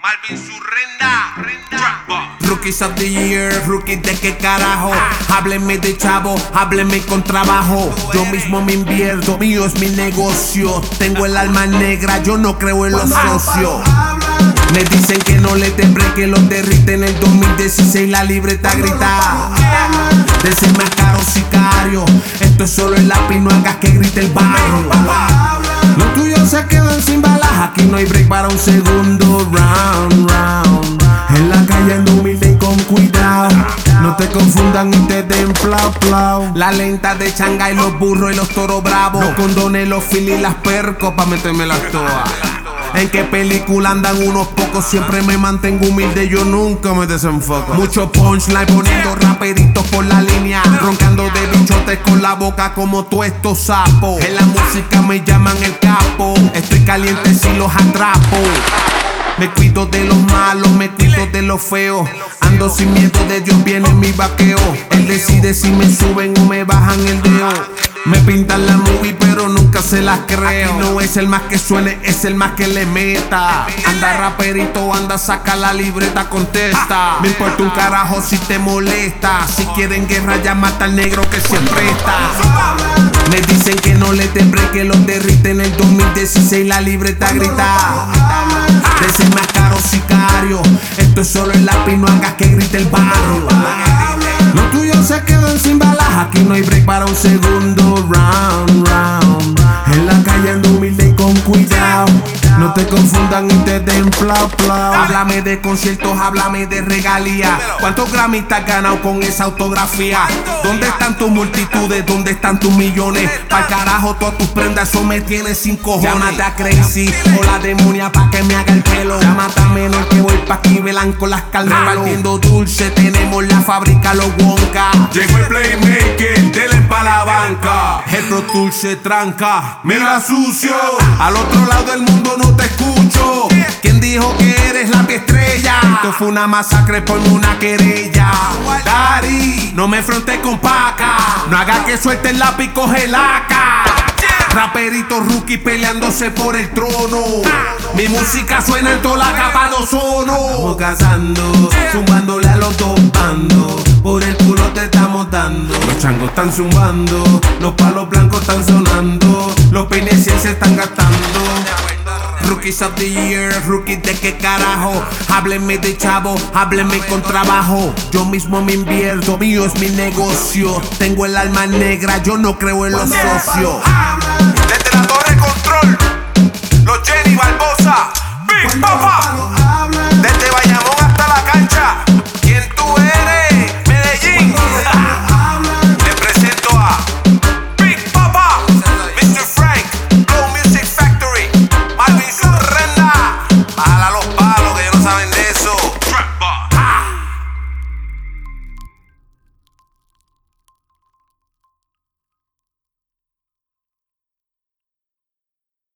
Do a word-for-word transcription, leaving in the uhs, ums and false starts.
Malvin Surrenda, Rookies of the Year, rookies de qué carajo. Háblenme de chavo, háblenme con trabajo. Yo mismo me invierto, mío es mi negocio. Tengo el alma negra, yo no creo en los socios. Me dicen que no le temblé, que lo derrite. En el dos mil dieciséis la libreta grita de ser más caro sicario. Esto es solo el lápiz, no hagas que grite el barrio. Los tuyos se quedan sin balas, aquí no hay break para un segundo round, round. En la calle ando humilde y con cuidado, no te confundan y te den plau plau. La lenta de Changa y los burros y los toros bravos. No condone los fil y las percos pa' meterme las toas. En qué película andan unos pocos, siempre me mantengo humilde, yo nunca me desenfoco. Mucho punchline poniendo raperitos por la línea, roncando de bichotes con la boca como tú estos sapos. En la música me llaman el capo, estoy caliente si los atrapo. Me cuido de los malos, me cuido de los feos. Ando sin miedo, de Dios viene mi vaqueo. Él decide si me suben o me bajan el dedo. Me pintan la movie pero nunca se las creo. Aquí no es el más que suene, es el más que le meta. Anda raperito, anda saca la libreta, contesta. Me importa un carajo si te molesta. Si quieren guerra ya mata al negro que siempre está. Me dicen que no le temblé, que los derrite. En el dos mil dieciséis la libreta grita de ser más caro sicario. Esto es solo el lápiz, no hagas que grite el barrio. Los tuyos se quedan sin balas, aquí no hay break para un segundo round, round. En la calle ando humilde y con cuidado, no te confundan y te den plau plau. Háblame de conciertos, háblame de regalías. ¿Cuántos Grammys te has ganado con esa autografía? ¿Dónde están tus multitudes? ¿Dónde están tus millones? Pa'l carajo todas tus prendas, eso me tiene sin cojones. Llámate a Crazy o la demonia pa' que me haga el pelo. Llámate a Menor que voy pa' aquí velan con las calmelos. Partiendo dulce, tenemos la fábrica Los Wonka. llegó el playmaker, dele pa' la banca. El Pro Tool se tranca, Mira sucio, al otro lado del mundo no te escucho. ¿Quién dijo que eres la estrella? Esto fue una masacre, ponme una querella. Dari, no me fronte con paca, no haga que suelte el lápiz, coge laca. Raperitos rookie peleándose por el trono. Mi música suena en toda la capa de ozono. Estamos cazando, zumbándole a los dos bandos. Por el culo te estamos dando. Los changos están zumbando, los palos blancos están sonando, los peines se están gastando. Rookies of the Year, rookies de qué carajo. Háblenme de chavo, háblenme con trabajo. Yo mismo me invierto, mío es mi negocio. Tengo el alma negra, yo no creo en los socios. Desde la torre control, los Jenny Barbosa, Big Papa.